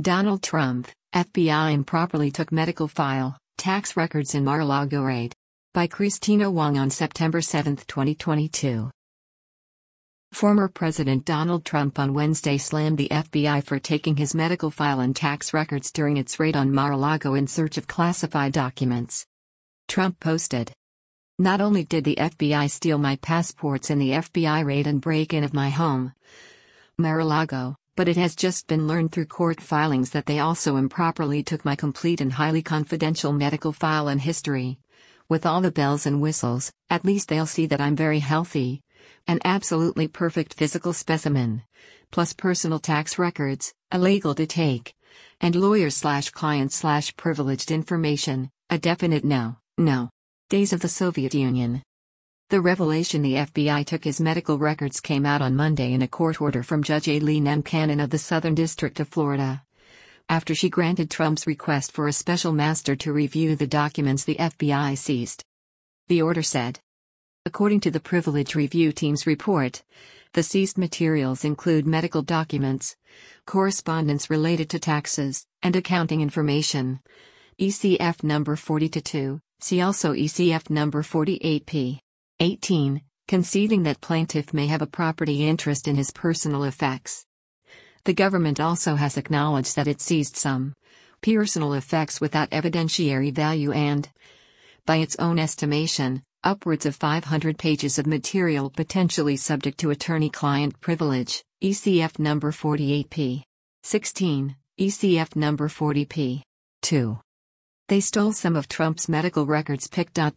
Donald Trump, FBI improperly took medical file, tax records in Mar-a-Lago raid. By Christina Wong on September 7, 2022. Former President Donald Trump on Wednesday slammed the FBI for taking his medical file and tax records during its raid on Mar-a-Lago in search of classified documents. Trump posted, "Not only did the FBI steal my passports in the FBI raid and break-in of my home, Mar-a-Lago, but it has just been learned through court filings that they also improperly took my complete and highly confidential medical file and history. With all the bells and whistles, at least they'll see that I'm very healthy. An absolutely perfect physical specimen. Plus personal tax records, illegal to take. And lawyer/client/privileged information, a definite no. Days of the Soviet Union." The revelation the FBI took his medical records came out on Monday in a court order from Judge Aileen M. Cannon of the Southern District of Florida, after she granted Trump's request for a special master to review the documents the FBI seized. The order said, according to the Privilege Review Team's report, the seized materials include medical documents, correspondence related to taxes, and accounting information. ECF number 42, see also ECF number 48p. 18, conceding that plaintiff may have a property interest in his personal effects. The government also has acknowledged that it seized some personal effects without evidentiary value and, by its own estimation, upwards of 500 pages of material potentially subject to attorney-client privilege, ECF number 48p. 16, ECF number 40p. 2. They stole some of Trump's medical records.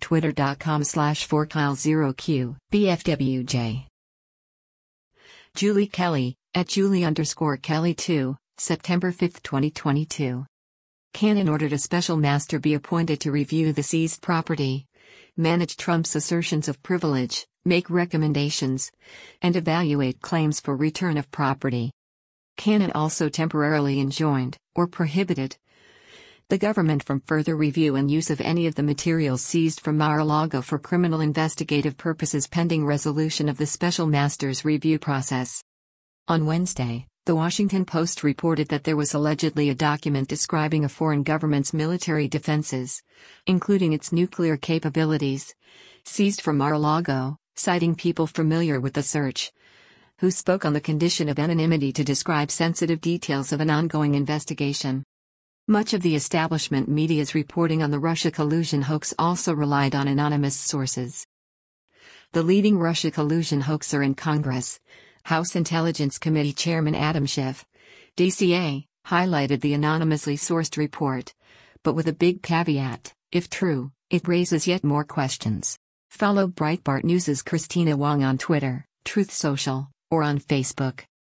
pic.twitter.com/4kyle0q, BFWJ. Julie Kelly, at Julie_Kelly2, September 5, 2022. Cannon ordered a special master be appointed to review the seized property, manage Trump's assertions of privilege, make recommendations, and evaluate claims for return of property. Cannon also temporarily enjoined, or prohibited, the government from further review and use of any of the materials seized from Mar-a-Lago for criminal investigative purposes pending resolution of the special master's review process. On Wednesday, The Washington Post reported that there was allegedly a document describing a foreign government's military defenses, including its nuclear capabilities, seized from Mar-a-Lago, citing people familiar with the search, who spoke on the condition of anonymity to describe sensitive details of an ongoing investigation. Much of the establishment media's reporting on the Russia collusion hoax also relied on anonymous sources. The leading Russia collusion hoaxer in Congress, House Intelligence Committee Chairman Adam Schiff, DCA, highlighted the anonymously sourced report, but with a big caveat: if true, it raises yet more questions. Follow Breitbart News' Christina Wong on Twitter, Truth Social, or on Facebook.